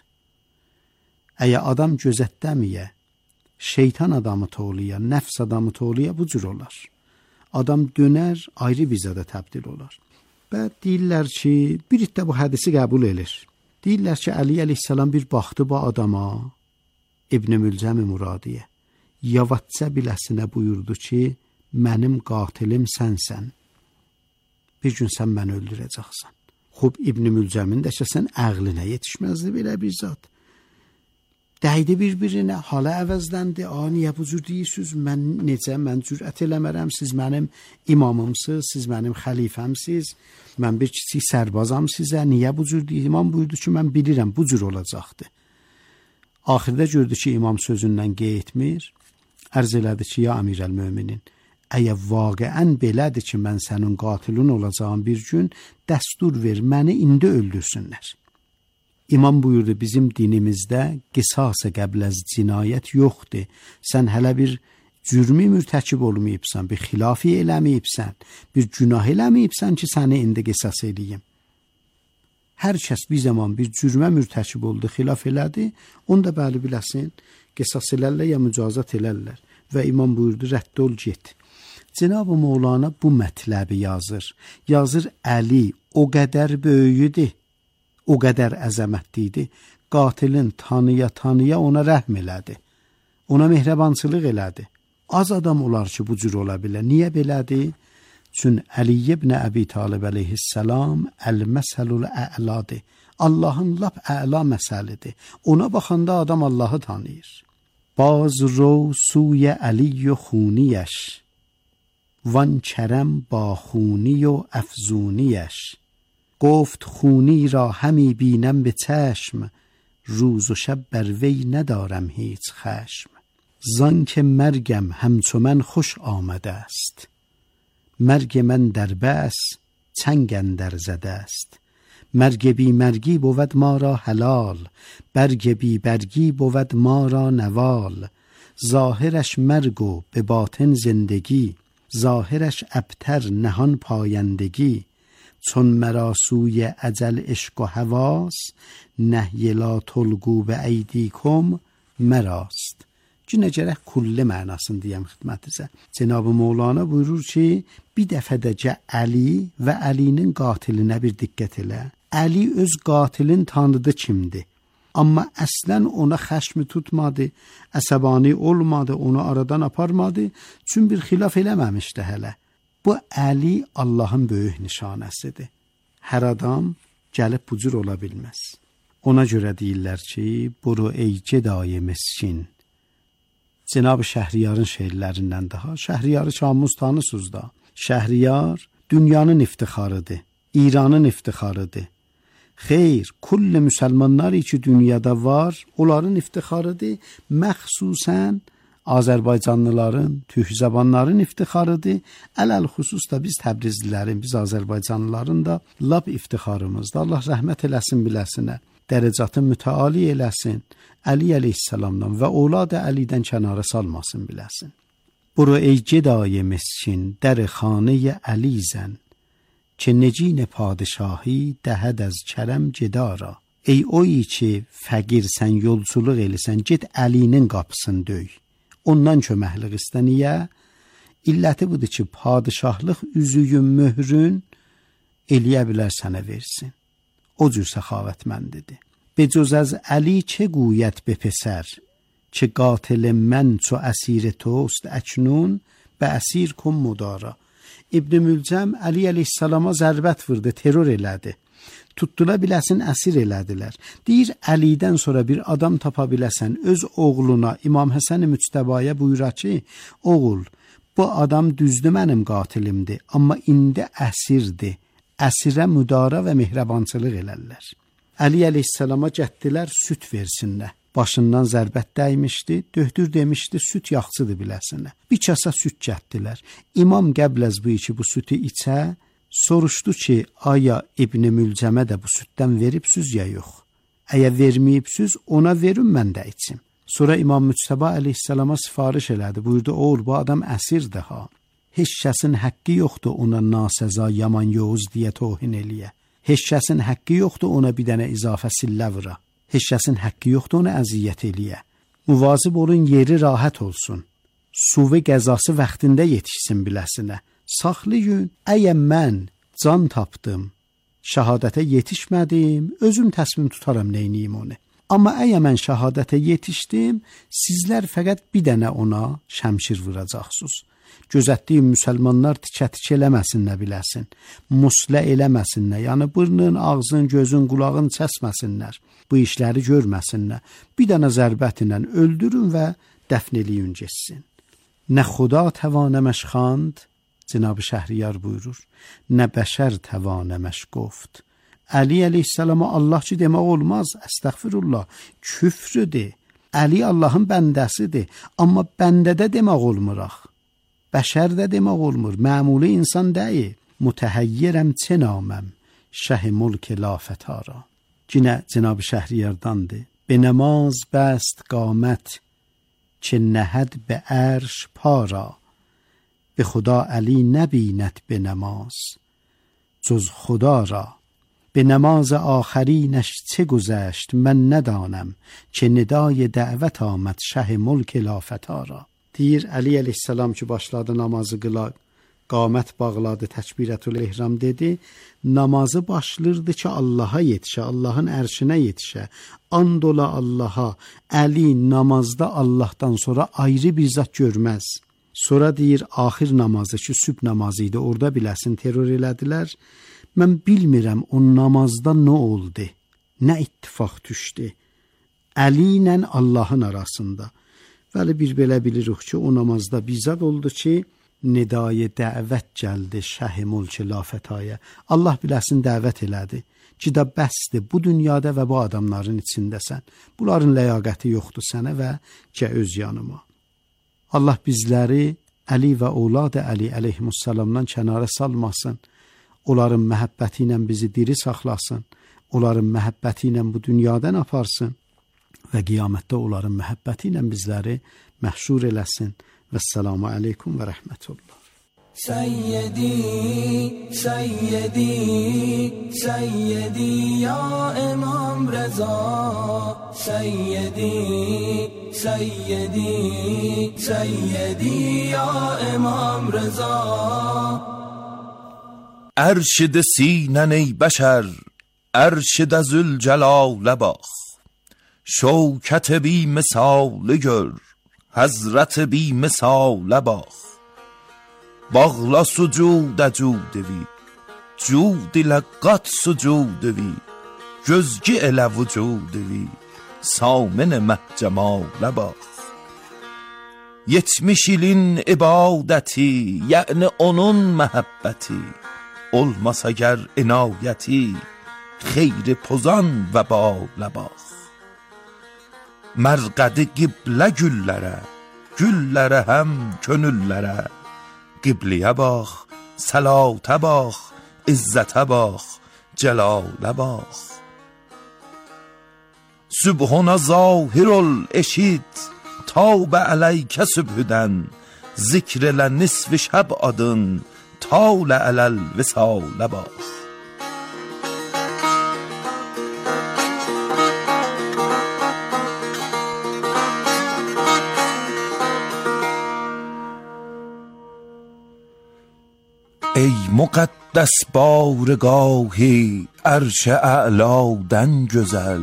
Əgər adam gözətdəmiyə, şeytan adamı toğluya, nəfs adamı toğluya bu cür olar. Adam dönər, ayrı bir zada təbdil olar. Və deyirlər ki, bir də bu hədisi qəbul edir. Deyirlər ki, Əli əleyhissalam bir baxdı bu adama, İbn Mülcəm Muradiyə, yavaşca biləsinə buyurdu ki, mənim qatilim sənsən. Bir gün sən məni öldürəcəksən. Xub İbn Mülcəmin də ki, sən əqlinə yetişməzdi belə bir zat. Dəydi bir-birinə, hala əvəzləndi. Niyə bu cür deyirsiniz? Mən cürət eləmərəm, siz mənim imamımsınız, siz mənim xəlifəmsiniz, mən bir kiçik sərbazam sizə, niyə bu cür deyir? İmam buyurdu ki, mən bilirəm, bu cür olacaqdı. Axirdə gördü ki, imam sözündən qeytmir, ərz elədi ki, ya əmirəl-möminin, əgər vaqiən belədir ki, mən sənin qatilin olacağım bir gün, dəstur ver, məni indi öldürsünlər. İmam buyurdu, bizim dinimizdə qisas-ı qəbləz cinayət yoxdur. Sən hələ bir cürmi mürtəkib olmayıbsan, bir xilafi eləməyibsən, bir günah eləməyibsən ki, səni indi qisas eləyim. Hər kəs bir zaman bir cürmə mürtəkib oldu, xilaf elədi, onu da bəli biləsin, qisas elərlər ya mücazat elərlər. Və imam buyurdu, rədd ol, get. Cenab-ı Mevlana bu mətləbi yazır. Yazır, Əli o qədər böyüdü, o qədər əzəmətli idi, qatilin tanıya ona rəhm elədi, ona mehribançılıq elədi. Az adam olar ki, bu cür ola bilər. Niyə belədir? Çün Əli ibn Əbi Talib əleyhissalam əl-məsəlul ə'ladır. Allahın lap ə'la məsəlidir. Ona baxanda adam Allahı tanıyır. Baz رو سوی علی و خونیش وان کرم با خونی و افزونیش گفت خونی را همی بینم به چشم روز و شب بر وی ندارم هیچ خشم زان که مرگم همچو من خوش آمده است مرگ من در بس چنگ اندر زده است مرگ بی مرگی بود ما را حلال برگ بی برگی بود ما را نوال ظاهرش مرگ و به باطن زندگی ظاهرش ابتر نهان پایندگی چون مرا سوی اجل عشق و هواس نهی لا تلگو به ایدیکم مراست ki necərək kulli mənasını deyəm xidmətinizə. Cenab-ı Mevlana buyurur ki, bir dəfədəcə Əli və Əlinin qatilinə bir diqqət elə. Əli öz qatilin tanıdı kimdir. Amma əslən ona xəşmi tutmadı, əsəbani olmadı, onu aradan aparmadı, çünki bir xilaf eləməmişdi hələ. Bu Əli Allahın böyük nişanəsidir. Hər adam gəlib bu cür ola bilməz. Ona görə deyirlər ki, buru ey gedayı miskin. Cenab-ı Şəhriyarın şeirlərindən daha. Şəhriyarı şamuz tanısınız da. Şəhriyar dünyanın iftixarıdır, İranın iftixarıdır. Xeyr, kulli müsəlmanlar ki dünyada var, onların iftixarıdır. Məxsusən Azərbaycanlıların, türk-zəbanların iftixarıdır. Ələl-xüsus da biz Təbrizlilərin, biz Azərbaycanlıların da lap iftixarımızdır. Allah rəhmət eləsin biləsinə. Dərəcatı mütəali eləsin, Əli əleyhissalamdan və ovladı Əlidən kənara salmasın biləsin. Buru ey gedayı miskin, در خانه علی زن که نگین پادشاهی دهد از کرم gedara. Ey oy ki fəqirsən, yolçuluq eləsən, get Əlinin qapısını döy. Ondan köməklik istə. Niyə? İlləti budur ki, padişahlıq üzüyün möhrün eləyə bilər sənə versin. O cür səxavətməndidir. به جز از علی چه گوید به پسر که قاتل من چو اسیر توست اکنون به اسیر کن مدارا. İbn Mülcəm Əli əleyhissalama zərbət vurdu, terror elədi. Tutdula biləsin, əsir elədilər. Deyir, Əlidən sonra bir adam tapa biləsən, öz oğluna, İmam Həsən-i Müctəbaya buyura ki, oğul, bu adam düzdür mənim qatilimdir, amma indi əsirdir. Əsirə müdara və mehribançılıq elərlər. Əli əleyhissalama getdilər, süt versinlər. Başından zərbət dəymişdi, döhdür demişdi, süt yaxşıdır biləsinə. Bir kasa süt gətdilər. İmam qəbləz bu içi bu sütü içə, soruşdu ki, aya İbn-i Mülcəmə də bu sütdən veribsüz ya yox? Əgər verməyibsüz, ona verin, mən də içim. Sonra İmam Müctəba əleyhissalama sifariş elədi. Buyurdu, oğul, bu adam əsirdir ha. Heç kəsin haqqı yoxdur ona nasəza, yaman yoğuz deyə tohin eləyə. Heç kəsin haqqı yoxdur ona bir dənə izafə sillə vıra. Heç kəsin haqqı yoxdur ona əziyyət eləyə. Muvazib olun, yeri rahat olsun. Su və qəzası vaxtında yetişsin biləsinə. Saxlayın, əgər mən can tapdım, şəhadətə yetişmədim, özüm təsmin tutaram neyniyim onu. Amma əgər mən şəhadətə yetişdim, sizlər fəqət bir dənə ona şəmşir vuracaqsınız. Gözətdiyim müsəlmanlar tikə-tikə eləməsinlər biləsin. Muslə eləməsinlər, yəni burnun, ağzın, gözün, qulağın çəsməsinlər. Bu işləri görməsinlər. Bir dənə zərbətlə öldürün və dəfn eləyin geçsin. Nə xuda təvanəməş xand, Cenab-ı Şəhriyar buyurur, nə bəşər təvanəməş qoft. Əli əleyhissalama Allah ki demək olmaz, əstəğfirullah, küfrüdür. Əli Allahın bəndəsidir, amma bəndədə demək olmuraq. Bəşər də demək olmur, məmuli insan deyil. Mütəhəyyirəm çenaməm, şəh-i mülk lafətara. Yine Cenab-ı Şəhriyardandır. Be namaz bəst qamət, که نهد به عرش پا را به خدا علی نبیند به نماز جز خدا را به نماز آخرینش چه گذشت من ندانم که ندای دعوت آمد شه ملک لافتا را. Deyir Əli əleyhissalam ki başladı namazı qıla, qamət bağladı, təkbirətül ehram dedi, namazı başlırdı ki Allaha yetişə, Allahın ərşinə yetişə, and ola Allaha. Əli namazda Allahdan sonra ayrı bir zat görməz. Sonra deyir axir namazı ki sübh namazı idi, orada biləsin terror elədilər. Mən bilmirəm o namazda nə oldu, nə ittifaq düşdü Əli ilə Allahın arasında. Vəli bir belə bilirik ki o namazda bizad oldu ki nidayı dəvət gəldi şəh-i mülk lafətaya. Allah biləsin dəvət elədi ki da bəsdir bu dünyada və bu adamların içindəsən. Bunların ləyaqəti yoxdur sənə və gəl öz yanıma. Allah bizləri Əli və oğladı Əli əleyhissalamdan kənara salmasın. Onların məhəbbəti ilə bizi diri saxlasın. Onların məhəbbəti ilə bu dünyadan aparsın və qiyamətdə onların məhəbbəti ilə bizləri məhşur eləsin. Vəssalamu aleykum və rəhmətullah.
سیدی سیدی سیدی یا امام رضا سیدی سیدی سیدی یا امام رضا
ارشد سینن ای بشر ارشد ذوالجلال باخ شوکت بی مثال گر حضرت بی مثال باخ باغلا sucud cudvi cud ilə qat sucudvi gözgü elə vücudvi samin məhcəmal bax 70 ilin ibadəti yəni onun məhəbbəti olmasa gər inayəti xeyri pozan və bal bax mərqədi qiblə güllərə həm könüllərə قبلیه باخ صلاته باخ عزته باخ جلاله باخ سبحان ظاهر الاشید تاب علیک سبحدن ذکر لنصف شب adın طال علل وصال باخ ای مقدس بارگاهی عرش اعلادن güzel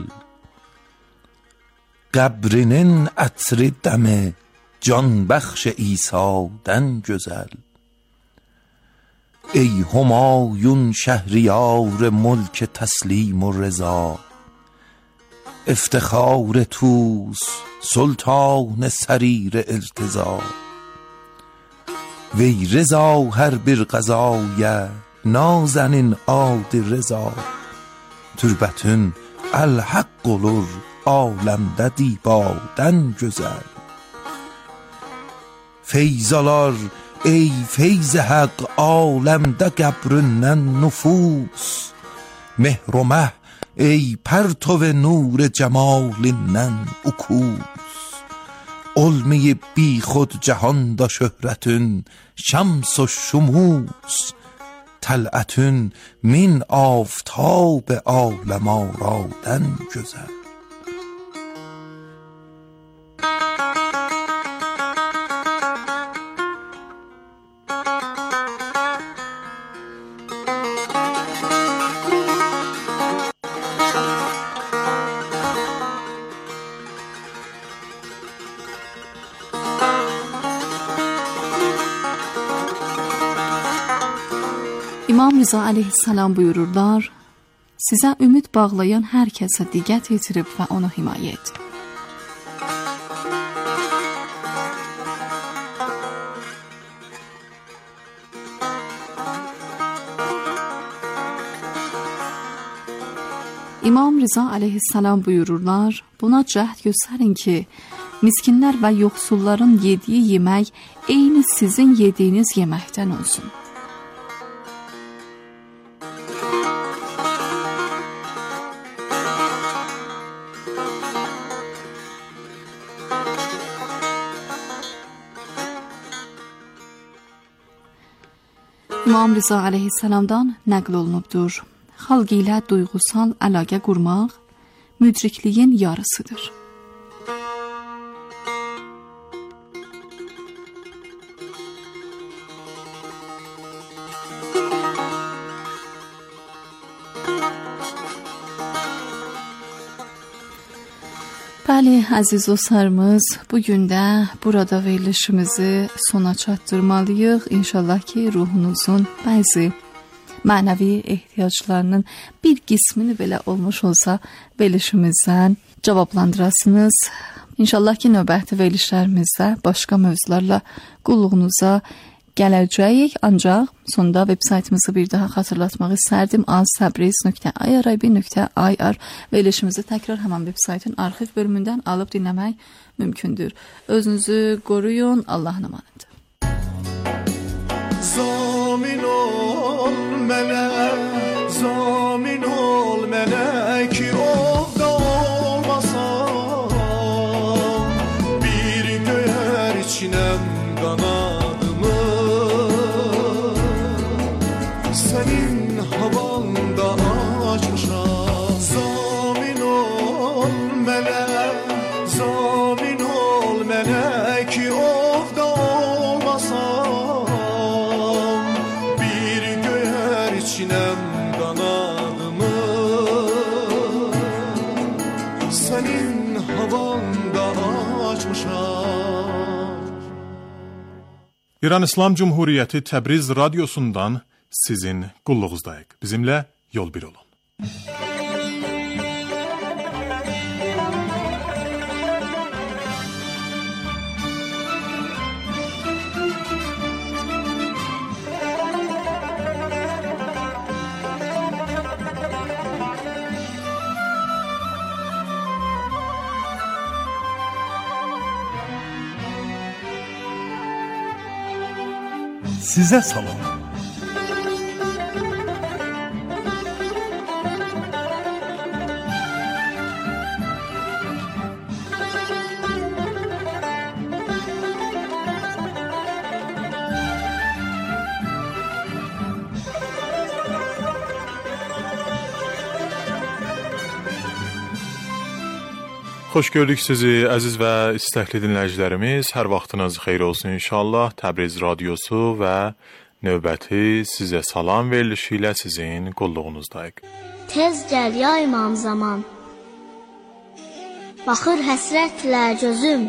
قبرinin ətri dəmi can bəxş İsa'dan güzel ای همایون شهریار ملک تسلیم و رضا، افتخار توس سلطان سریر ارتضا. وی رضا هر bir قضایه نازنین adi reza. Türbətün el-haqq olur aləmdə dibadən gözəl. Feyzalar ey feyz haqq aləmdə qəbrindən nüfus. mehr و meh ey پرتو نور cemalindən ukus. olmayıb bi xud cahanda şöhrətün şams و şumus. طلعتون من آفتاب عالم آرادن güzel.
İmam Rıza aleyhissalam buyururlar, sizə ümid bağlayan hər kəsə diqqət yetirib və onu himayə et. İmam Rıza aleyhissalam buyururlar, buna cəhd göstərin ki, miskinlər və yoxsulların yediyi yemək eyni sizin yediyiniz yeməkdən olsun. İmam Rıza aleyhissalamdan nəql olunubdur. Xalq ilə duyğusal əlaqə qurmaq müdrikliyin yarısıdır. Bəli, əziz dostlarımız, bugün də burada verilişimizi sona çatdırmalıyıq. İnşallah ki, ruhunuzun bəzi mənəvi ehtiyaclarının bir qismini belə olmuş olsa verilişimizdən cavablandırasınız. İnşallah ki, növbəti verilişlərimizdə başqa mövzularla qulluğunuza gələcəyik. Ancaq sonda veb saytımızı bir daha xatırlatmaq istərdim. aztabriz.irib.ir verilişimizi təkrar həmən veb saytın arxiv bölümündən alıb dinləmək mümkündür. Özünüzü qoruyun. Allah'a emanet.
Zamin ol melek, zamin ol melek ki ovda olmasam bir göğer içinem kanadımı senin havanda açmışam. Zamin ol melek, zamin ol melek ki ovda olmasam bir göğer içinem kanadımı senin havanda açmışam.
İran İslam Cumhuriyyəti Təbriz radiosundan sizin qulluğuzdayıq. Bizimlə yol bir olun.
Sizə salam.
Xoş gördük sizi, əziz və istəkli dinləyicilərimiz. Hər vaxtınız xeyir olsun inşallah. Təbriz radiosu və növbəti sizə salam verilişi ilə sizin qulluğunuzdayıq.
Tez gəl ya imam zaman, baxır həsrətlə gözüm,